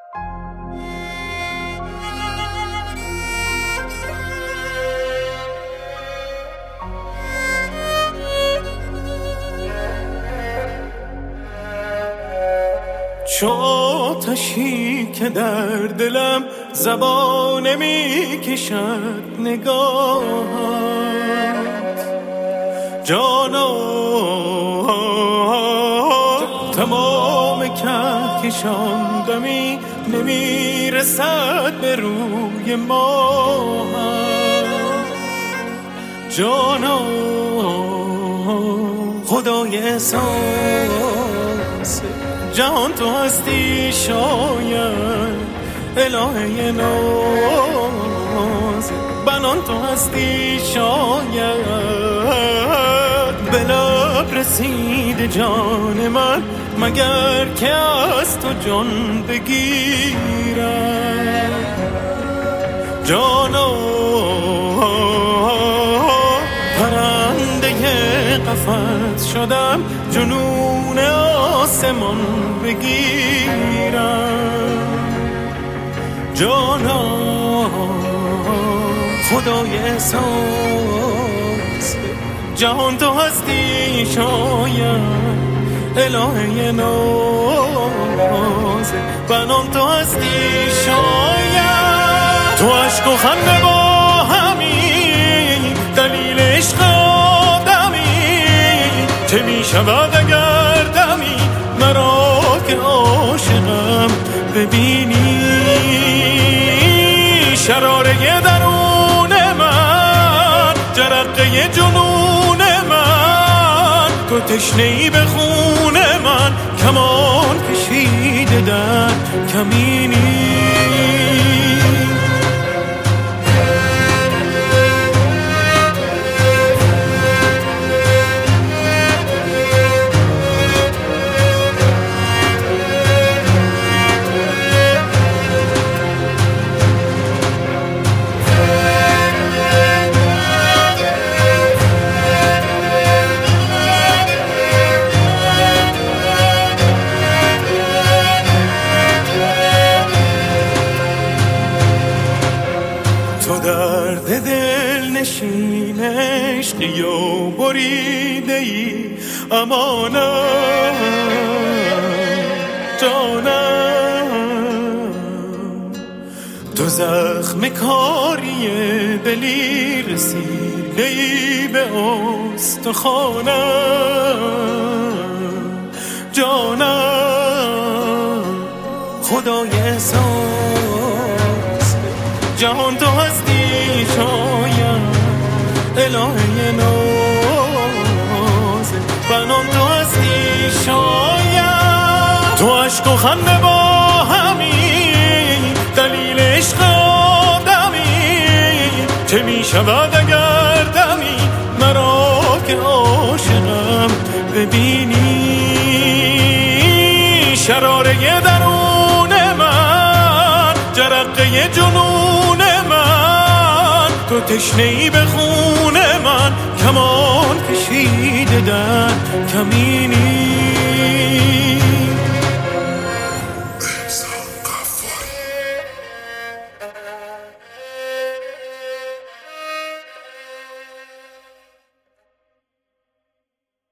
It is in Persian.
چو آتشی که در دلم زبان می کشد نگاهت جانا تمام کهکشان دمی نمی رسد به روی ماهت جانا خدای احساس جهان تو هستی شاید الهه ناز بنان تو هستی شاید به لب رسید جان من مگر که از تو جان بگیرم جانا پرنده قفس شدم جنون آسمان بگیرم جانا خدای احساس جهان تو هستی شاید الهه ناز بنان تو هستی شاید تو عشق و خنده با همی دلیل عشق آدمی چه می شود اگر دمی مرا که عاشقم ببینی شراره درون من جرقه جنون من تو تشنه‌ای به خون من کمان کشیده در کمینی درد دل نشین عشقی و بریده ای امانم جانم تو زخم کاری دلی رسیده ای به استخوانم جانم خدای احساس جهان تو هستی شاید الهه ناز بنان تو هستی شاید تو عشق و خنده با همی دلیل عشق آدمی چه می شود اگر دمی مرا که عاشقم ببینی شراره درون من جرقه جنون من تو تشنه‌ای به خون من کمان کشیده در کمینی